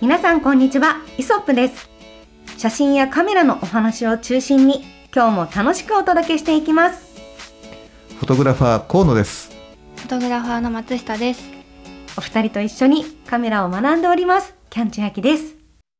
皆さんこんにちは、イソップです。写真やカメラのお話を中心に今日も楽しくお届けしていきます。 フォトグラファー河野です。 フォトグラファーの松下です。 お二人と一緒にカメラを学んでおりますキャン千秋です。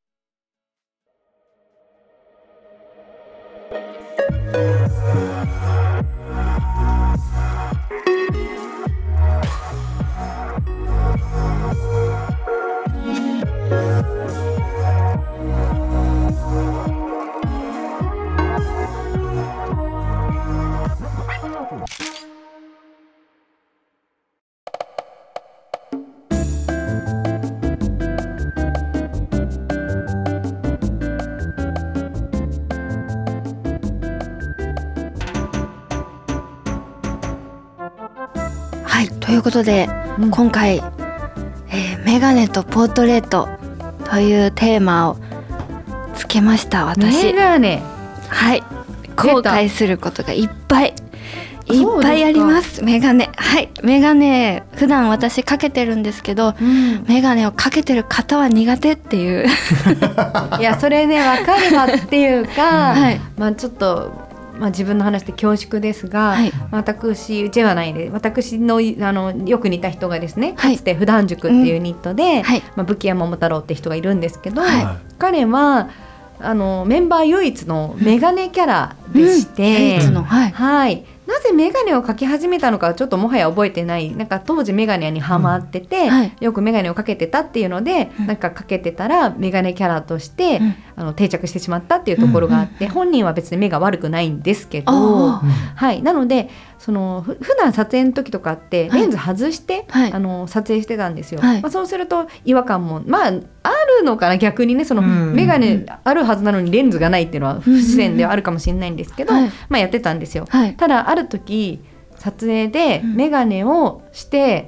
はい、ということで、今回、メガネとポートレートというテーマをつけました。私メガネ、 はい、後悔することがいっぱいあります。メガネ、はい、メガネ普段私かけてるんですけど、メガネをかけてる方は苦手っていういやそれね分かるわっていうか、 はい、 ちょっと自分の話で恐縮ですが、 はい、 私ではないで私のよく似た人がですね、かつて普段塾っていうニットで、武木屋桃太郎って人がいるんですけど、彼はメンバー唯一のメガネキャラでして、 唯一の、はい、 なぜメガネをかけ始めたのかちょっともはや覚えてない。なんか当時メガネにハマってて、よくメガネをかけてたっていうので、なんかかけてたらメガネキャラとして、定着してしまったっていうところがあって、本人は別に目が悪くないんですけど、はい、なので普段撮影の時とかってレンズ外して、撮影してたんですよ。そうすると違和感もあるのかな、逆にね、メガネあるはずなのにレンズがないっていうのは不自然ではあるかもしれないんですけど、やってたんですよ。ただある時撮影でメガネをして、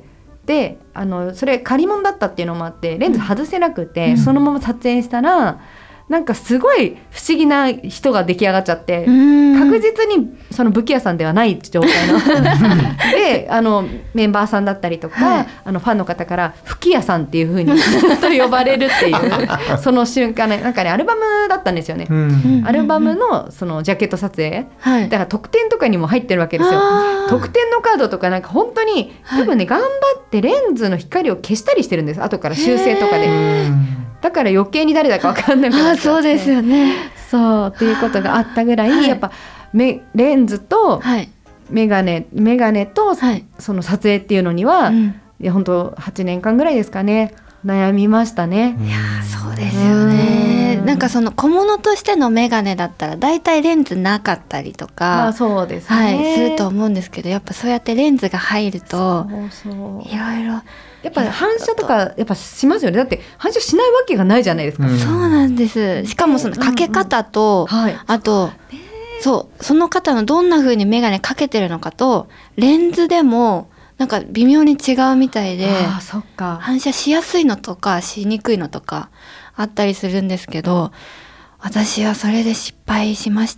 でそれ借り物だったっていうのもあってレンズ外せなくて、そのまま撮影したらなんかすごい不思議な人が出来上がっちゃって、確実にその武器屋さんではない状態のでメンバーさんだったりとか、ファンの方から吹き屋さんっていう風にずっと呼ばれるっていうその瞬間ね、なんかねアルバムだったんですよね。アルバムのそのジャケット撮影、だから特典とかにも入ってるわけですよ。特典のカードとかなんか本当に多分ね、頑張ってレンズの光を消したりしてるんです、後から修正とかで。だから余計に誰だか分かんなくなっちゃって、 そうですよね。 そうっていうことがあったぐらい、やっぱレンズとメガネとその撮影っていうのには、いや本当8年間ぐらいですかね、悩みましたね。 いやそうですよね。なんかその小物としてのメガネだったらだいたいレンズなかったりとか、 そうですね、 すると思うんですけど、やっぱそうやってレンズが入るといろいろやっぱ反射とかやっぱしますよね。だって反射しないわけがないじゃないですか。 そうなんです。しかもそのかけ方と、あとその方のどんな風にメガネかけてるのかとレンズでもなんか微妙に違うみたいで、 そっか、 反射しやすいのとかしにくいのとかあったりするんですけど、私はそれで失敗しまして、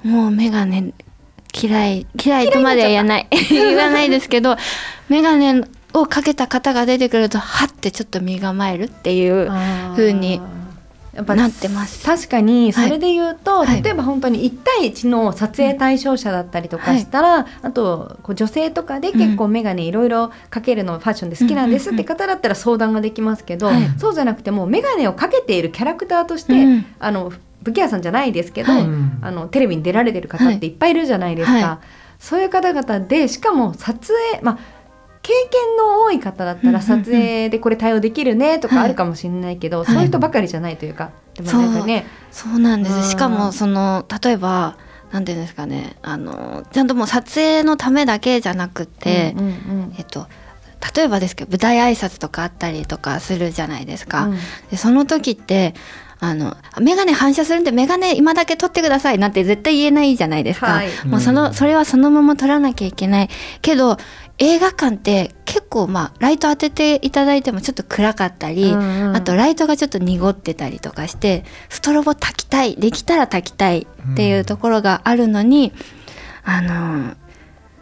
もうメガネ嫌いとまでは言わないですけどメガネをかけた方が出てくるとはってちょっと身構えるっていう風になってます。 確かにそれで言うと、例えば本当に1対1の撮影対象者だったりとかしたら、あと女性とかで結構メガネいろいろかけるのファッションで好きなんですって方だったら相談ができますけど、そうじゃなくてもメガネをかけているキャラクターとして、武器屋さんじゃないですけど、テレビに出られてる方っていっぱいいるじゃないですか。そういう方々で、しかも撮影、経験の多い方だったら撮影でこれ対応できるねとかあるかもしれないけど、そういう人ばかりじゃないというか、でもなんかね、 そうなんです。しかも例えばなんていうんですかね、ちゃんともう撮影のためだけじゃなくて、例えばですけど舞台挨拶とかあったりとかするじゃないですか。でその時ってメガネ反射するんでメガネ今だけ取ってくださいなんて絶対言えないじゃないですか。もうそれはそのまま取らなきゃいけないけど、映画館って結構ライト当てていただいてもちょっと暗かったり、あとライトがちょっと濁ってたりとかしてストロボ焚きたい、できたら焚きたいっていうところがあるのに、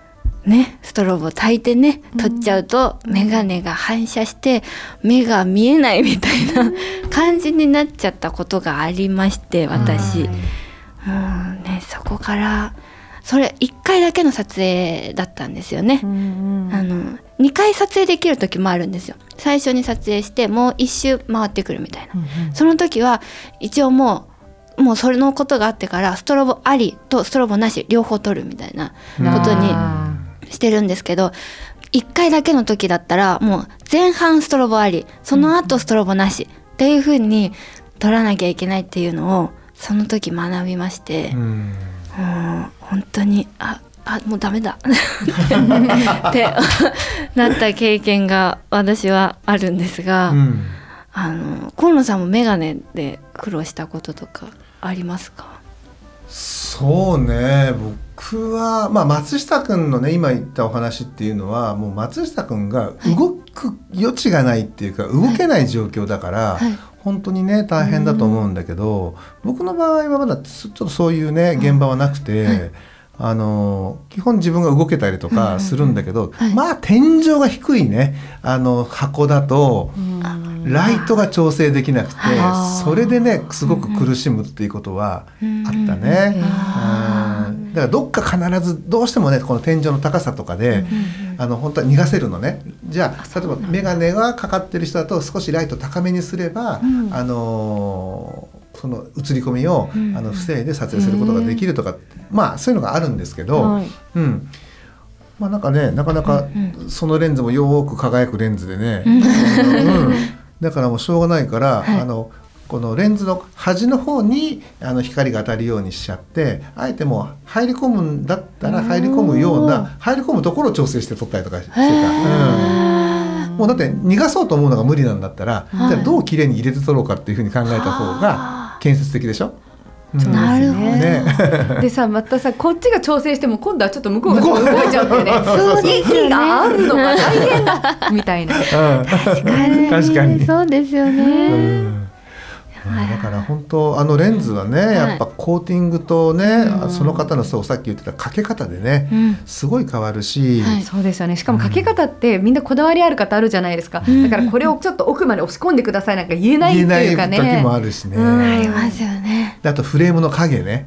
ねストロボ焚いてね取っちゃうと眼鏡が反射して目が見えないみたいな感じになっちゃったことがありまして、私、ね、そこからそれ1回だけの撮影だったんですよね。2回撮影できる時もあるんですよ。最初に撮影してもう1周回ってくるみたいな、その時は一応もうそれのことがあってからストロボありとストロボなし両方撮るみたいなことにしてるんですけど、1回だけの時だったらもう前半ストロボありその後ストロボなしっていう風に撮らなきゃいけないっていうのをその時学びまして、本当にもうダメだってなった経験が私はあるんですが、河野さんもメガネで苦労したこととかありますか？ そうね、僕は、松下くんのね今言ったお話っていうのはもう松下くんが動く余地がないっていうか、動けない状況だから、本当にね大変だと思うんだけど、僕の場合はまだちょっとそういうね現場はなくて、基本自分が動けたりとかするんだけど、天井が低いね箱だとライトが調整できなくて、それでねすごく苦しむっていうことはあったね。だからどっか必ずどうしてもねこの天井の高さとかで本当は逃がせるのね。じゃあ例えば眼鏡がかかってる人だと少しライト高めにすれば、その映り込みを防いで撮影することができるとか、そういうのがあるんですけど、なんかねなかなかそのレンズもよく輝くレンズでね、だからもうしょうがないから、このレンズの端の方に光が当たるようにしちゃって、あえてもう入り込むんだったら入り込むような入り込むところを調整して撮ったりとかしてた。もうだって逃がそうと思うのが無理なんだったら、じゃあどう綺麗に入れて撮ろうかっていうふうに考えた方が建設的でしょ。 なるほどね。 でさ、またさこっちが調整しても今度はちょっと向こうが動いちゃってね、 そうですよね。 息があるのが大変だみたいな。 確かにそうですよね。 だから本当レンズはね、やっぱコーティングとね、その方のさっき言ってたかけ方でね、すごい変わるし、 そうですよね。しかもかけ方ってみんなこだわりある方あるじゃないですか。だからこれをちょっと奥まで押し込んでくださいなんか言えないっていうかね。 言えない時もあるしね。 ありますよね。 あとフレームの影ね。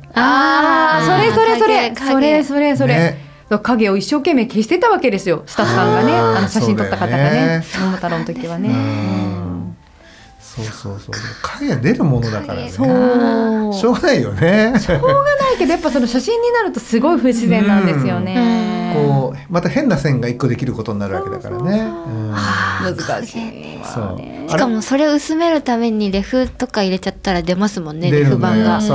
それ。影を一生懸命消してたわけですよ。スタッフさんがね、写真撮った方がね、桃太郎の時はね。 そう影出るものだからね。しょうがないよね。 しょうがないけどやっぱその写真になるとすごい不自然なんですよね。 こうまた変な線が一個できることになるわけだからね。 難しいわね。 しかもそれを薄めるためにレフとか入れちゃったら出ますもんね。レフ板が。 そう。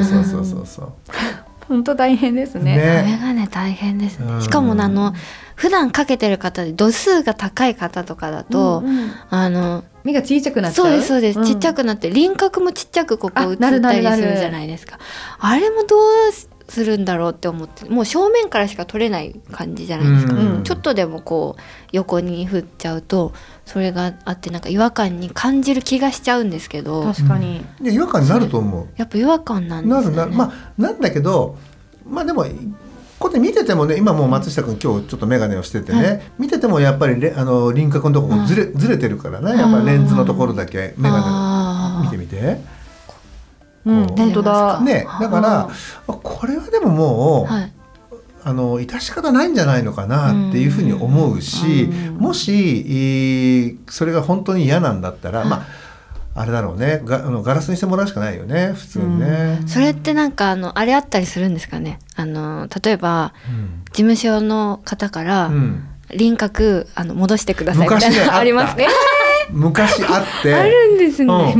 本当大変ですね。 メガネ大変ですね。しかも普段かけてる方で度数が高い方とかだと、 目が小さくなっちゃう。 そうです、ちっちゃくなって輪郭もちっちゃくここ映ったりするじゃないですか。あれもどうするんだろうって思って、もう正面からしか撮れない感じじゃないですか。ちょっとでもこう横に振っちゃうとそれがあってなんか違和感に感じる気がしちゃうんですけど。 確かに。 違和感になると思う。 やっぱ違和感なんですね。 なんだけど、でもこうやって見ててもね、今もう松下君今日ちょっと眼鏡をしててね、見ててもやっぱり輪郭のところずれてるからね、やっぱりレンズのところだけ眼鏡見てみて。 本当だ。 ね、だからこれはでももう致し方ないんじゃないのかなっていうふうに思うし、もしそれが本当に嫌なんだったら、あれだろうね、ガラスにしてもらうしかないよね、普通にね。 それってなんかあれあったりするんですかね。例えば、事務所の方から、輪郭戻してくださいみたいなありますね。 昔あってあるんですね。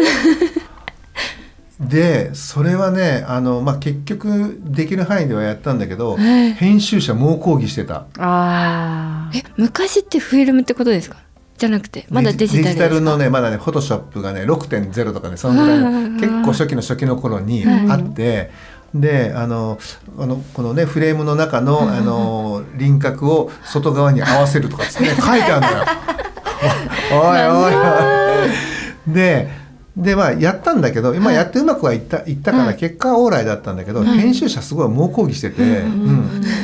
でそれはね結局できる範囲ではやったんだけど、編集者猛抗議してた。 昔ってフィルムってことですか？じゃなくてまだデジタルですか？ デジタルのねまだねフォトショップがね 6.0 とかねそのぐらいの結構初期の頃にあって、でこのねフレームの中の輪郭を外側に合わせるとかつってね書いてあるんだよ。おいでやったんだけど今やってうまくはいったから結果はオーライだったんだけど、編集者すごい猛抗議してて、も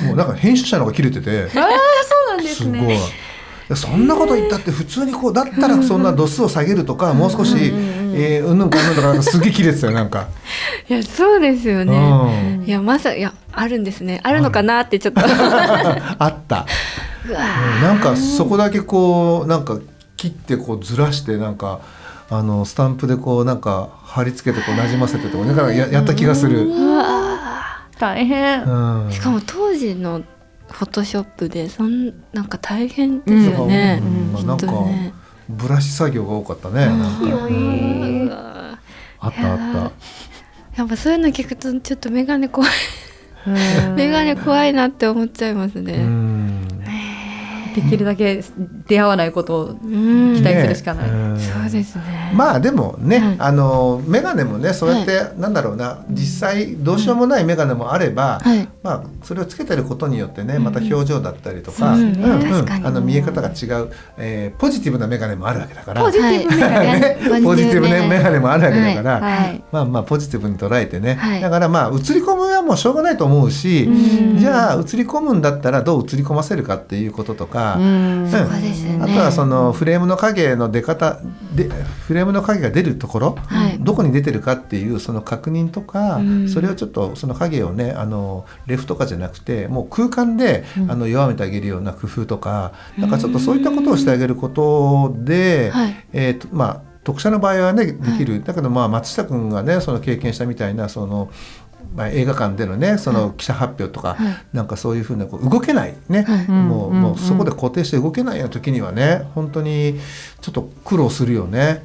もうなんか編集者の方が切れててそうなんですね。 すごい。そんなこと言ったって普通にこうだったらそんな度数を下げるとかもう少しうんぬんかんぬんとかすげえ切れてたよなんか。 いやそうですよね。いやいやあるんですね。あるのかなってちょっとあった。なんかそこだけこうなんか切ってこうずらしてなんかスタンプでこうなんか貼り付けてこう馴染ませてとかだからやった気がする。 大変。 しかも当時のフォトショップでなんか大変ですよね。 なんかブラシ作業が多かったね。なんかあったあった。 やっぱそういうの聞くとちょっとメガネ怖いメガネ怖いなって思っちゃいますね。 できるだけ出会わないことを期待するしかない。 そうですね。 まあでもね、メガネもねそうやって、なんだろうな実際どうしようもないメガネもあれば、まあそれをつけてることによってねまた表情だったりとか、見え方が違う、ポジティブなメガネもあるわけだからポジティブメガネポジティブなメガネもあるわけだから、まあまあポジティブに捉えてね、だからまあ映り込むはもうしょうがないと思うし、じゃあ映り込むんだったらどう映り込ませるかっていうこととか、あとはそのフレームの影の出方でフレームの影が出るところ、どこに出てるかっていうその確認とか、それをちょっとその影をねレフとかじゃなくてもう空間で弱めてあげるような工夫とか、なんかちょっとそういったことをしてあげることで、まあ読者の場合はねできる。だけどまあ松下君がねその経験したみたいなその映画館でのねその記者発表とか、なんかそういうふうな動けないね、もうそこで固定して動けないような時にはね本当にちょっと苦労するよね。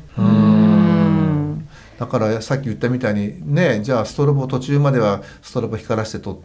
だからさっき言ったみたいにね、じゃあストロボ途中まではストロボ光らせて撮って、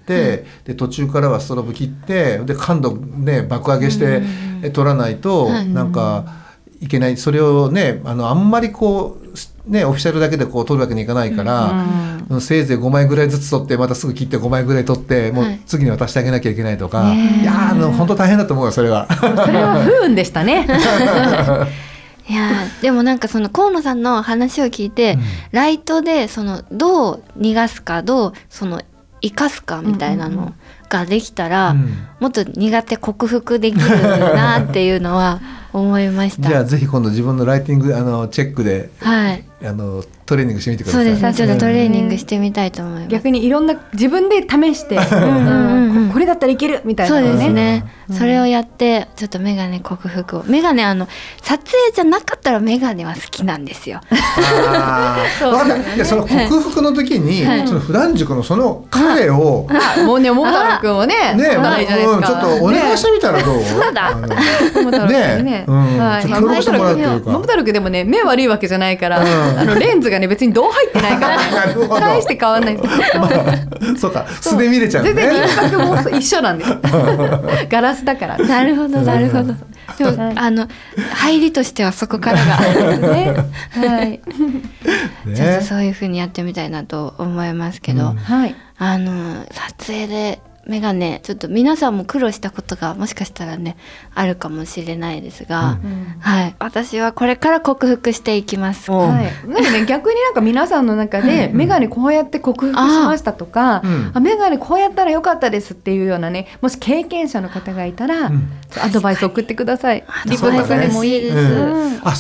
で途中からはストロボ切ってで感度ね爆上げして撮らないとなんかいけない。それをねあんまりこうねオフィシャルだけでこう撮るわけにいかないから、せいぜい5枚ぐらいずつ撮ってまたすぐ切って5枚ぐらい撮ってもう次に渡してあげなきゃいけないとか、いや本当大変だと思うよそれは。 それは不運でしたね。 いやでもなんかその河野さんの話を聞いて、ライトでそのどう逃がすかどうその生かすかみたいなのができたら、もっと苦手克服できるなっていうのは思いました。 じゃあぜひ今度自分のライティングチェックで、トレーニングしてみてください。 そうですね、ちょっとトレーニングしてみたいと思います。 逆にいろんな自分で試してこれだったらいけるみたいな、 そうですね、それをやってちょっとメガネ克服を。メガネ撮影じゃなかったらメガネは好きなんですよ。 いやその克服の時に、その普段塾のその影をもうね桃太郎くんをねちょっとお願いしてみたらどう？ そうだ桃太郎くんね、桃太郎くんでもね目悪いわけじゃないからレンズがね別にどう入ってないから大して変わんない。 そうか素で見れちゃうね。 全然輪郭も一緒なんです。ガラスだから。 なるほどなるほど。でも入りとしてはそこからがね。はい。ちょっとそういう風にやってみたいなと思いますけど、撮影でメガネちょっと皆さんも苦労したことがもしかしたらねあるかもしれないですが、私はこれから克服していきます。 なんかね逆になんか皆さんの中でメガネこうやって克服しましたとか、メガネこうやったらよかったですっていうようなねもし経験者の方がいたら、アドバイス送ってください。リポートでもいいです。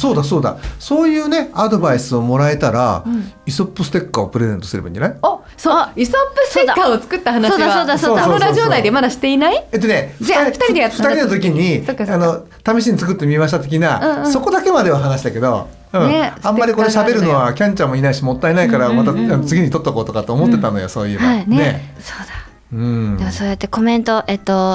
そうだそういうねアドバイスをもらえたら、イソップステッカーをプレゼントすればいいんじゃない？ そうイソップステッカーを作った話はこのラジオ内でまだしていない？ じゃあ2人でやった2人の時に試しに作ってみました的な、そこだけまでは話したけど、あんまりこれ喋るのはキャンちゃんもいないしもったいないからまた次に撮っとこうとかと思ってたのよ、そういえばね。 そうだ。でもそうやってコメント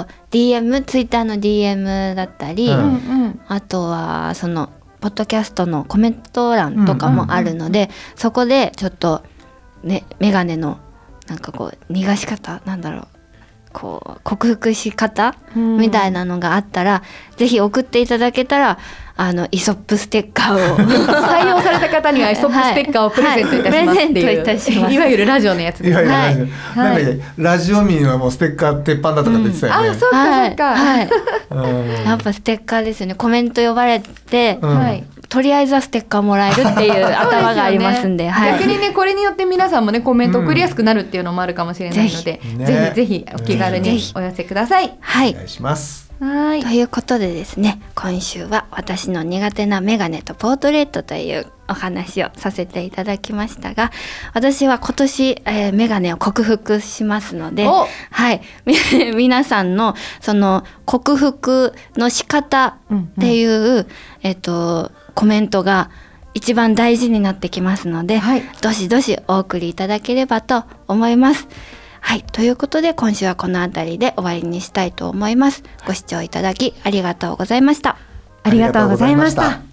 DM ツイッターの DM だったり、あとはそのポッドキャストのコメント欄とかもあるので、そこでちょっとねメガネのなんかこう逃がし方なんだろうこう克服し方みたいなのがあったら、ぜひ送っていただけたらイソップステッカーを採用された方にはイソップステッカーをプレゼントいたしますっていう、いわゆるラジオのやつです。 ラジオ民はもうステッカー鉄板だとかって言ってたよね。 そうかやっぱステッカーですよね。コメント呼ばれてとりあえずはステッカーもらえるっていう頭がありますんで、はい、 逆にねこれによって皆さんもねコメント送りやすくなるっていうのもあるかもしれないので、ぜひお気軽にお寄せください。 はい、 お願いします。 はい、ということでですね、今週は私の苦手なメガネとポートレートというお話をさせていただきましたが、私は今年、メガネを克服しますので、はい、皆さんのその克服の仕方っていう、コメントが一番大事になってきますので、はい、どしどしお送りいただければと思います。はい、ということで今週はこのあたりで終わりにしたいと思います。ご視聴いただきありがとうございました。 ありがとうございました。